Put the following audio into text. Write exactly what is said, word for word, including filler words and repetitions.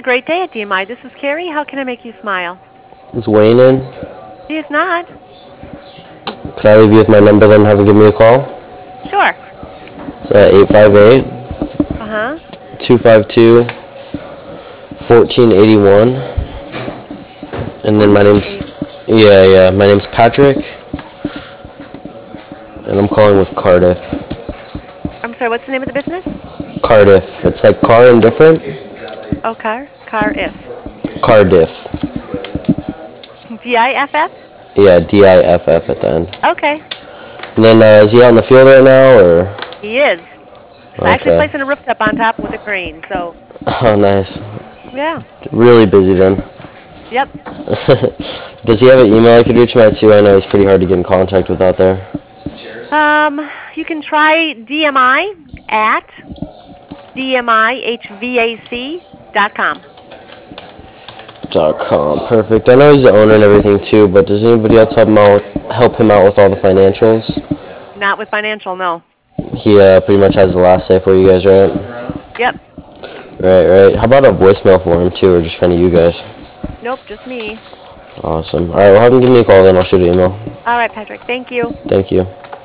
great day at D M I. This is Carrie. How can I make you smile? Is Wayne in? He is not. Could I leave you with my number then have him give me a call? Sure. It's uh, eight five eight, Uh-huh. two five two, one four eight one. And then my name's, fourteen eighty. yeah, yeah, my name's Patrick. And I'm calling with Cardiff. I'm sorry, what's the name of the business? Cardiff. It's like car and different. Oh, car. Car if. Cardiff. D I F F? Yeah, D I F F at the end. Okay. And then uh, is he out in the field right now, or? He is. I'm actually Okay. placing a rooftop on top with a crane, so. Oh, nice. Yeah. Really busy then. Yep. Does he have an email I could reach him at too? I know he's pretty hard to get in contact with out there. Um, you can try D M I at D M I H V A C dot com. Dot com. Perfect. I know he's the owner and everything too, but does anybody else help him out? Help him out with all the financials? Not with financial, no. He uh, pretty much has the last say for you guys, right? Yep. Right, right. How about a voicemail for him too, or just kind of you guys? Nope, just me. Awesome. All right, well, have him give me a call, then I'll shoot an email. All right, Patrick. Thank you. Thank you.